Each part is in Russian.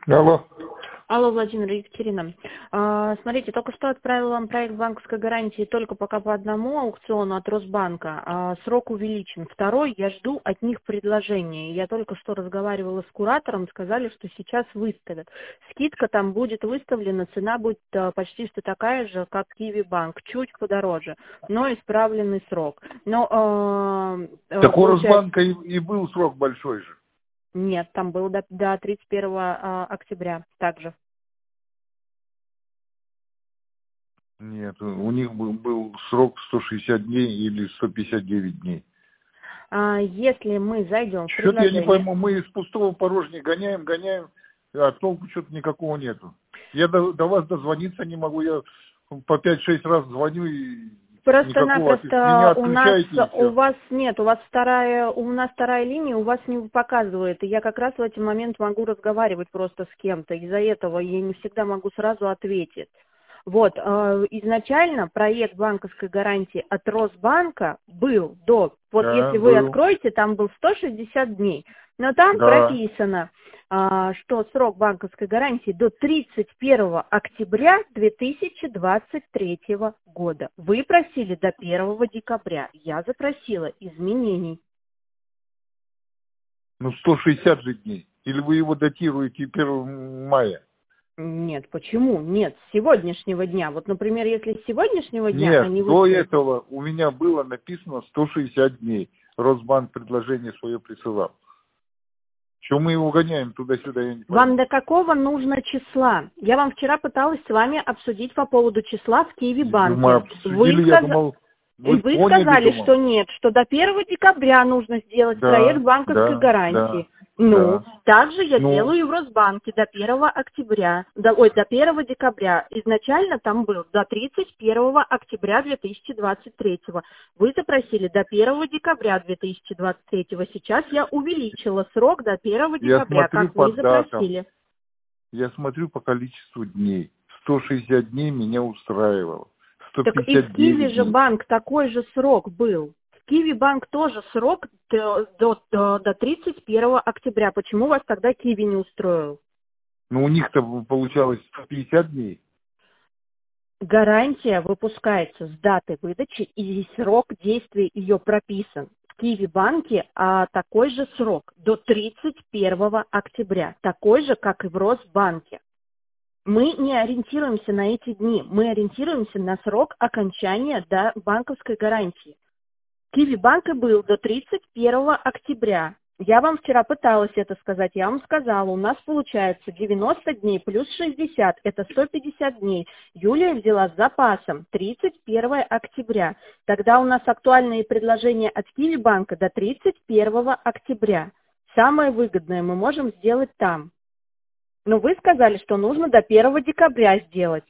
Алло. Алло, Владимир, Екатерина. Смотрите, только что отправила вам проект банковской гарантии только пока по одному аукциону от Росбанка. Срок увеличен. Второй, я жду от них предложения. Я только что разговаривала с куратором, сказали, что сейчас выставят. Скидка там будет выставлена, цена будет почти что такая же, как Киви Банк, чуть подороже, но исправленный срок. Но, так у Росбанка и был срок большой же. Нет, там был до 31 октября также. Нет, у них был срок 160 дней или 159 дней. Если мы зайдем в Что-то предложение... я не пойму, мы из пустого порожня гоняем, а толку что-то никакого нету. Я до вас дозвониться не могу, я по 5-6 раз звоню и... Просто-напросто у нас вторая линия, у вас не показывает, и я как раз в этот момент могу разговаривать просто с кем-то, из-за этого я не всегда могу сразу ответить. Вот, изначально проект банковской гарантии от Росбанка был если вы откроете, там был 160 дней, но там прописано, что срок банковской гарантии до 31 октября 2023 года. Вы просили до 1 декабря, я запросила изменений. 160 же дней. Или вы его датируете 1 мая? Нет, почему? Нет, с сегодняшнего дня. Вот, например, если с сегодняшнего дня они до этого у меня было написано 160 дней. Росбанк предложение свое присылал. Чего мы его гоняем туда-сюда, я не понимаю. Вам до какого нужно числа? Я вам вчера пыталась с вами обсудить по поводу числа в Киви Банке. Мы обсудили, я думал, вы сказали, что нет, что до 1 декабря нужно сделать проект банковской гарантии. Также я делаю и в Росбанке до 1 октября, до 1 декабря. Изначально там был до 31 октября 2023. Вы запросили до 1 декабря 2023. Сейчас я увеличила срок до 1 декабря, как вы запросили. Я смотрю по количеству дней. 160 дней меня устраивало. Так и в Киви же банк такой же срок был. В Киви банк тоже срок до 31 октября. Почему вас тогда Киви не устроил? У них-то получалось 150 дней. Гарантия выпускается с даты выдачи, и срок действия ее прописан. В Киви банке такой же срок до 31 октября. Такой же, как и в Росбанке. Мы не ориентируемся на эти дни, мы ориентируемся на срок окончания банковской гарантии. Киви банк был до 31 октября. Я вам вчера пыталась это сказать, я вам сказала, у нас получается 90 дней плюс 60, это 150 дней. Юлия взяла с запасом 31 октября. Тогда у нас актуальные предложения от Киви банка до 31 октября. Самое выгодное мы можем сделать там. Но вы сказали, что нужно до 1 декабря сделать.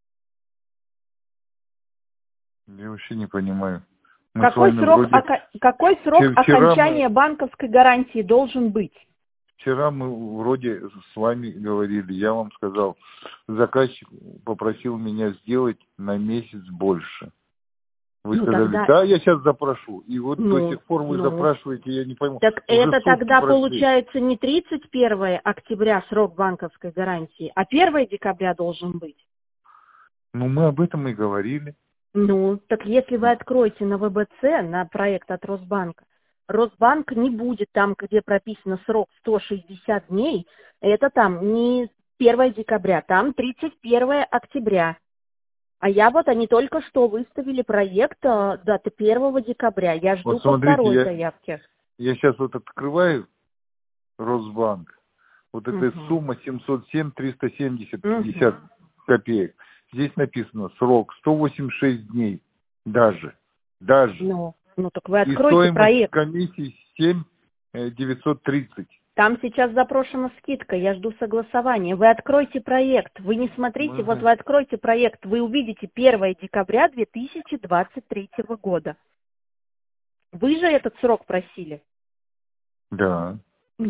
Я вообще не понимаю. Какой срок окончания банковской гарантии должен быть? Вчера мы вроде с вами говорили, я вам сказал, заказчик попросил меня сделать на месяц больше. Вы сказали, я сейчас запрошу. И вот до сих пор вы запрашиваете, я не пойму. Так это тогда получается не 31 октября срок банковской гарантии, а 1 декабря должен быть. Мы об этом и говорили. Так если вы откроете на ВБЦ, на проект от Росбанка, Росбанк не будет там, где прописано срок 160 дней, это там не 1 декабря, там 31 октября. А они только что выставили проект даты 1 декабря. Я жду по второй заявке. Я сейчас открываю Росбанк. Эта сумма 707-370-50 копеек. Здесь написано срок 186 дней. Даже. Так вы откройте проект. Комиссии 7-930. Там сейчас запрошена скидка, я жду согласования. Вы откройте проект, вы не смотрите, вы откройте проект, вы увидите 1 декабря 2023 года. Вы же этот срок просили? Да.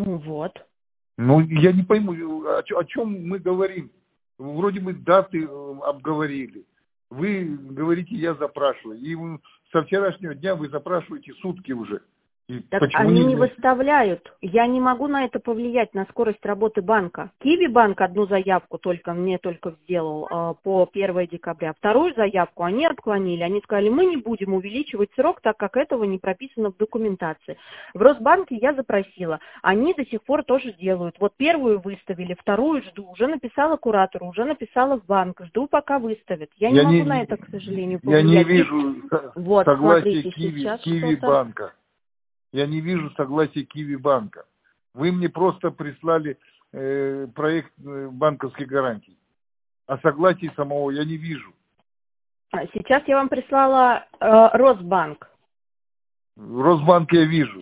Я не пойму, о чем мы говорим. Вроде бы даты обговорили. Вы говорите, я запрашиваю. И со вчерашнего дня вы запрашиваете сутки уже. И Так почему они не выставляют. Я не могу на это повлиять, на скорость работы банка. Киви банк одну заявку мне только сделал по 1 декабря. Вторую заявку они отклонили. Они сказали, мы не будем увеличивать срок, так как этого не прописано в документации. В Росбанке я запросила. Они до сих пор тоже делают. Вот первую выставили, вторую жду. Уже написала куратору, уже написала в банк. Жду, пока выставят. Я не могу на это, к сожалению, повлиять. Я не вижу вот, согласия смотрите, Киви банка. Я не вижу согласия Киви банка. Вы мне просто прислали проект банковской гарантии. А согласия самого я не вижу. Сейчас я вам прислала Росбанк. Росбанк я вижу.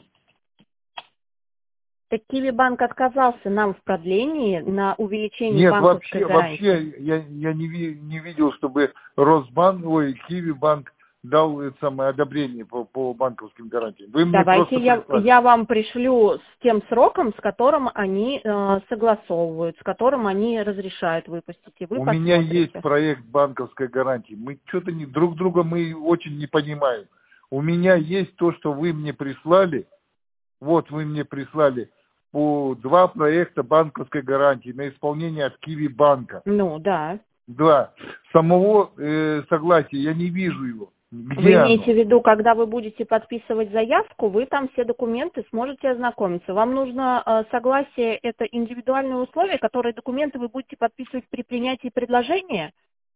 Так Киви банк отказался нам в продлении на увеличение банковской гарантии. Вообще я не видел, чтобы Киви банк дал самое одобрение по банковским гарантиям. Вы мне Давайте я вам пришлю с тем сроком, с которым они согласовывают, с которым они разрешают выпустить. И вы посмотрите. Меня есть проект банковской гарантии. Мы что-то друг друга мы очень не понимаем. У меня есть то, что вы мне прислали. Вот вы мне прислали по 2 проекта банковской гарантии на исполнение от Киви банка. Ну, да. Да. Самого согласия я не вижу его. Где вы имеете в виду, когда вы будете подписывать заявку, вы там все документы сможете ознакомиться. Вам нужно согласие, это индивидуальные условия, которые документы вы будете подписывать при принятии предложения?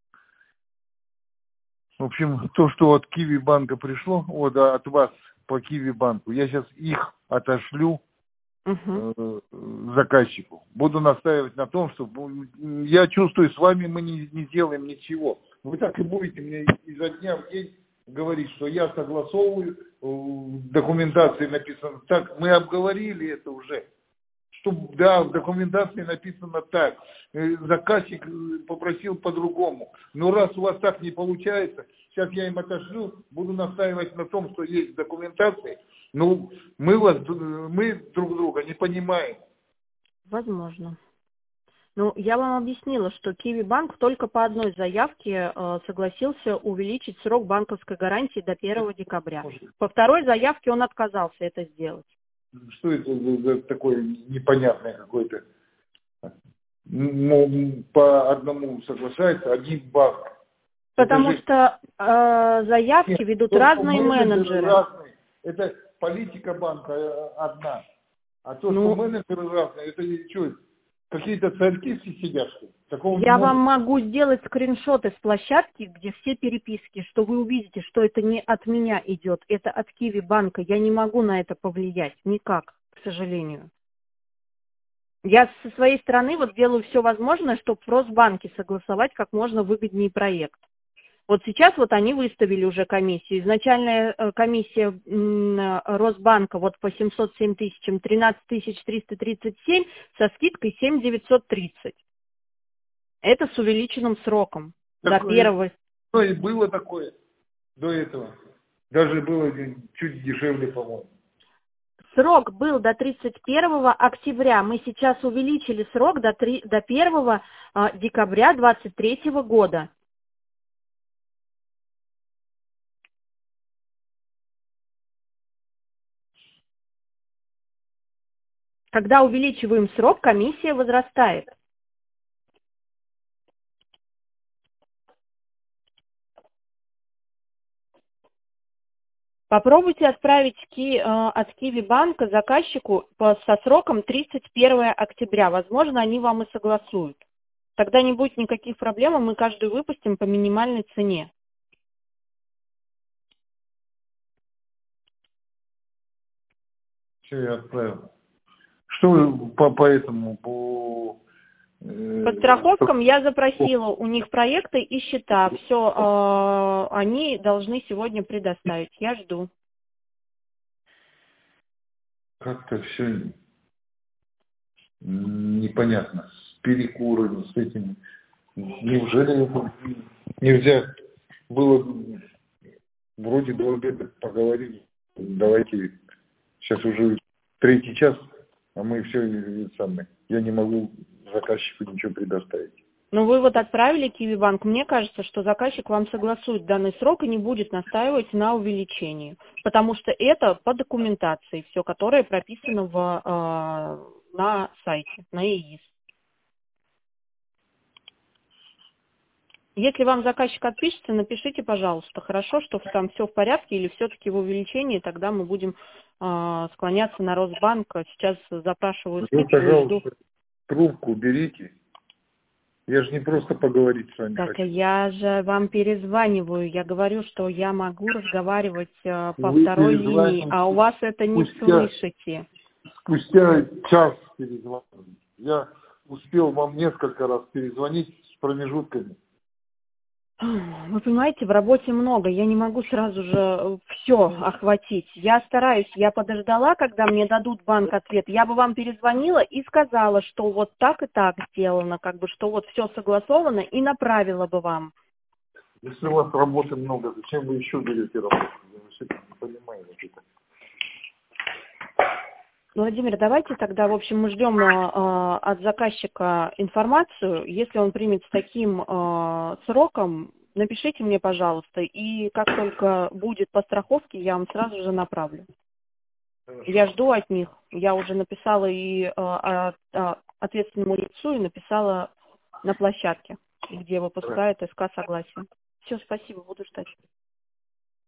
В общем, то, что от Киви банка пришло, от вас по Киви банку, я сейчас их отошлю заказчику. Буду настаивать на том, что я чувствую, с вами мы не сделаем ничего. Вы так и будете мне изо дня в день говорить, что я согласовываю, в документации написано так. Мы обговорили это уже. Что, да, в документации написано так. Заказчик попросил по-другому. Но раз у вас так не получается, сейчас я им отошлю, буду настаивать на том, что есть в документации. Ну, мы друг друга не понимаем. Возможно. Ну, я вам объяснила, что Киви банк только по одной заявке согласился увеличить срок банковской гарантии до 1 декабря. По второй заявке он отказался это сделать. Что это за такое непонятное какое-то? По одному соглашается один банк. Потому что заявки ведут разные менеджеры. Разные. Это политика банка одна. А то, что менеджеры разные, это что, какие-то царьки сидят? Я вам могу сделать скриншоты с площадки, где все переписки, что вы увидите, что это не от меня идет, это от Киви банка. Я не могу на это повлиять никак, к сожалению. Я со своей стороны делаю все возможное, чтобы в Росбанке согласовать как можно выгоднее проект. Вот сейчас они выставили уже комиссию. Изначальная комиссия Росбанка по 707 тысячам 13 337 со скидкой 7 930. Это с увеличенным сроком. До 1. Ну и было такое до этого. Даже было чуть дешевле, по-моему. Срок был до 31 октября. Мы сейчас увеличили срок до 1 декабря 2023 года. Когда увеличиваем срок, комиссия возрастает. Попробуйте отправить от Киви банка заказчику со сроком 31 октября. Возможно, они вам и согласуют. Тогда не будет никаких проблем, и мы каждую выпустим по минимальной цене. Все, я отправил. Что вы по этому, По страховкам я запросила у них проекты и счета. Все, они должны сегодня предоставить. Я жду. Как-то все непонятно. С перекурами, с этими. Неужели нельзя было вроде до обеда поговорили? Давайте, сейчас уже 3 час, а мы все самое. Я не могу заказчику ничего предоставить. Ну, вы вот отправили Киви-банк. Мне кажется, что заказчик вам согласует данный срок и не будет настаивать на увеличении. Потому что это по документации все, которое прописано на сайте, на ЕИС. Если вам заказчик отпишется, напишите, пожалуйста, хорошо, что там все в порядке или все-таки в увеличении, тогда мы будем склоняться на Росбанк. Сейчас запрашиваю Вы, скидку и жду. пожалуйста, трубку берите. Я же не просто поговорить с вами Так хочу. я же вам перезваниваю. Я говорю, что я могу разговаривать по Вы второй линии, а у вас это не слышите. Спустя час перезвонили. Я успел вам несколько раз перезвонить с промежутками. Вы понимаете, в работе много, я не могу сразу же все охватить. Я стараюсь, я подождала, когда мне дадут банк ответ. Я бы вам перезвонила и сказала, что вот так и так сделано, как бы, что вот все согласовано и направила бы вам. Если у вас работы много, зачем вы еще берете работу? Я вообще не понимаю вот это. Владимир, давайте тогда, в общем, мы ждем от заказчика информацию. Если он примет с таким сроком, напишите мне, пожалуйста, и как только будет по страховке, я вам сразу же направлю. Хорошо. Я жду от них. Я уже написала и ответственному лицу, и написала на площадке, где выпускает СК согласие. Все, спасибо, буду ждать.